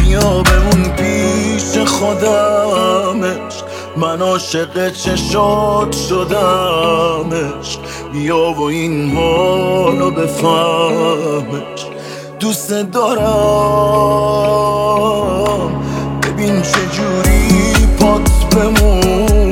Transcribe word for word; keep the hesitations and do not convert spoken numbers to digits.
بیا بمون پیش خودمش، من عاشق چشات شدمش. بیا و این حالو بفهمش، دوست دارم. ببین چجوری پات بمون